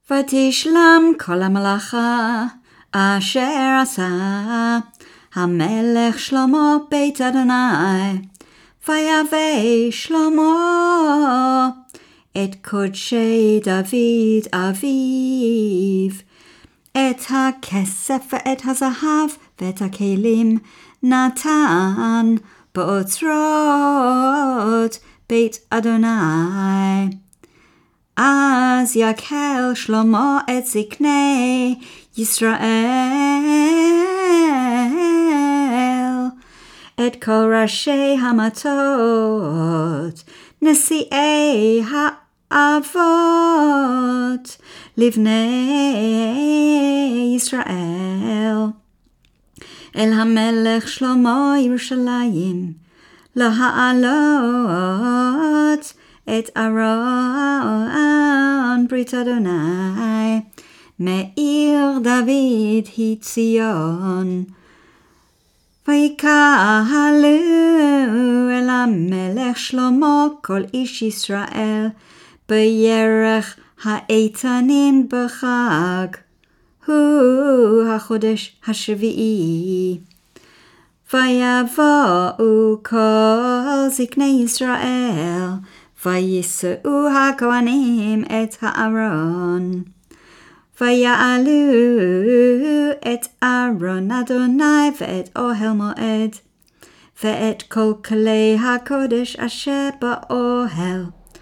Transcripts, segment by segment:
ותשלם כל המלאכה אשר עשה המלך שלמה בית אדוני. ויבא שלמה את קודשי דוד אביו, את הכסף ואת הזהב ואת הכלים נתן באוצרות בית אדוני. אז יקהל שלמה את זקני ישראל, את כל ראשי המטות, נשיאי האבות, לבני ישראל, אל המלך שלמה ירושלים, להעלות את ארון ברית אדוני, מעיר דוד היא ציון. ויקהלו אל המלך שלמה כל איש ישראל בירך האיתנים בחג, הוא החודש השביעי. ויבואו כל זקני ישראל, ויישאו הכהנים את הארון. ויעלו את ארון אדוני ואת אוהל מועד, ואת כל כלי הקודש אשר באוהל.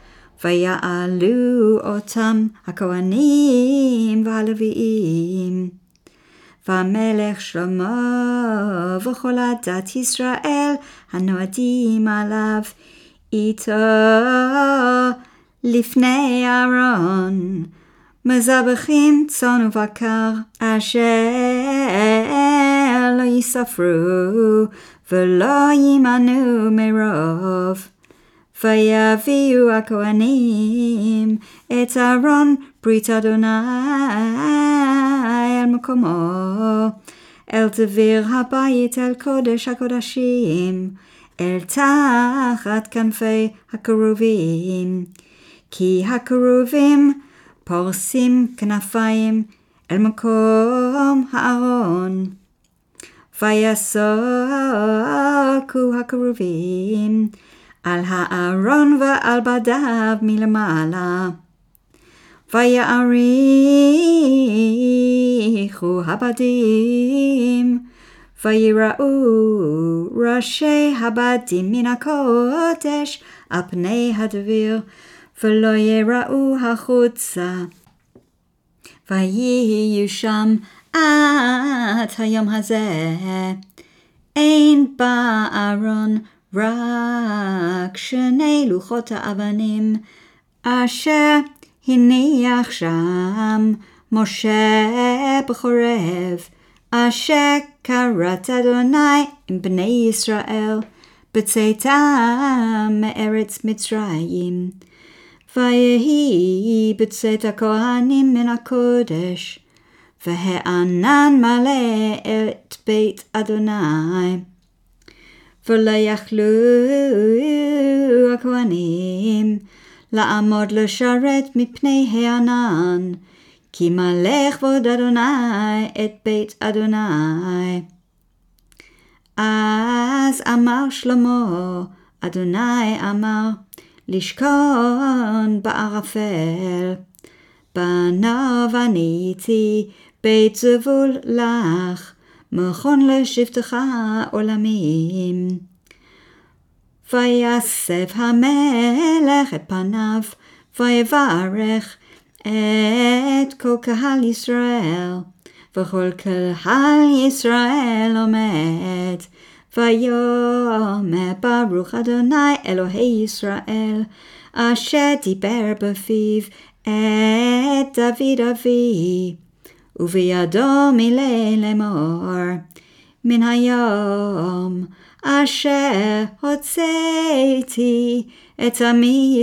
ויעלו אותם הכהנים והלוויים. והמלך שלמה וכל עדת ישראל הנועדים עליו איתו לפני ארון, מזבחים צאן ובקר אשר לא יספרו ולא יימנו מרוב. ויביאו הכהנים את ארון ברית אדוני אל מקומו, אל דביר הבית, אל קודש הקודשים, אל תחת כנפי הקרובים. כי הקרובים פורסים כנפיים אל מקום הארון. ויסוקו הקרובים על הארון ועל בדיו מלמעלה. ויעריכו הבדים, ויראו ראשי הבדים מן הקודש על פני הדביר, ולא יראו החוצה. ויהיו שם עד היום הזה. אין בארון רק שני לוחות האבנים אשר הניח שם משה בחורב, אשר כרת אדוני עם בני ישראל בצאתם מארץ מצרים. ויהי בצאת הכהנים מן הקודש, והענן מלא את בית אדוני. ולא יכלו הכהנים לעמוד לשרת מפני הענן, כי מלא כבוד אדוני את בית אדוני. אז אמר שלמה, אדוני אמר, לשכון בערפל. בנה בניתי בית זבול לך, מכון לשבתך עולמים. ויסב המלך את פניו, ויברך את כל קהל ישראל, וכל קהל ישראל עומד. ויאמר ברוך אדוני אלוהי ישראל, אשר דיבר בפיו את דוד אבי, ובידו מילא לאמור, מן היום אשר הוצאתי את עמי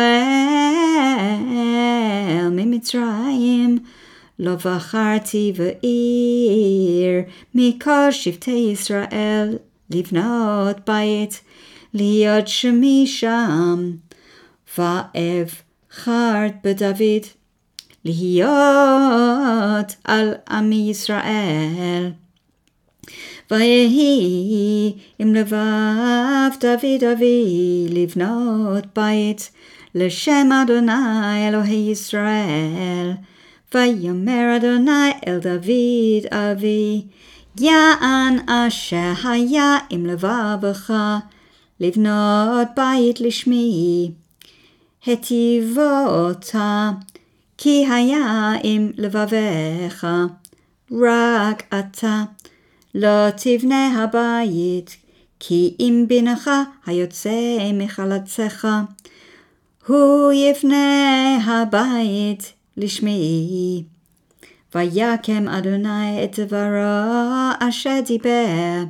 ישראל ממצרים, לא בחרתי בעיר מכל שבטי ישראל לבנות בית, להיות שמי שם. ואבחרת בדוד להיות על עמי ישראל. ויהי עם לבב דוד אבי לבנות בית לשם אדוני אלוהי ישראל. ויאמר אדוני אל דוד אבי, יען אשר היה עם לבבך לבנות בית לשמי, היטיבותה, כי היה עם לבבך, רק אתה לא תבנה הבית, כי אם בנך היוצא מחלצך, הוא יבנה הבית לשמי. ויקם אדוני את דברו אשר דיבר,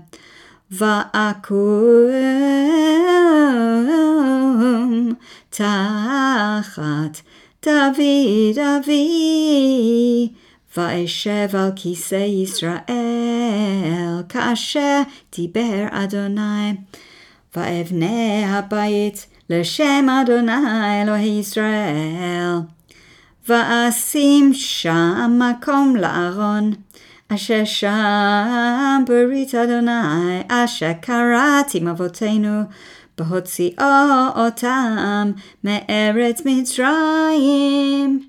ואקום תחת דוד אבי, ואשב על כיסא ישראל, כאשר דיבר אדוני, ואבנה הבית לשם אדוני אלוהי ישראל. ואשים שם מקום לארון, אשר שם ברית אדוני, אשר כרתי עם אבותינו, בהוציאו אותם מארץ מצרים.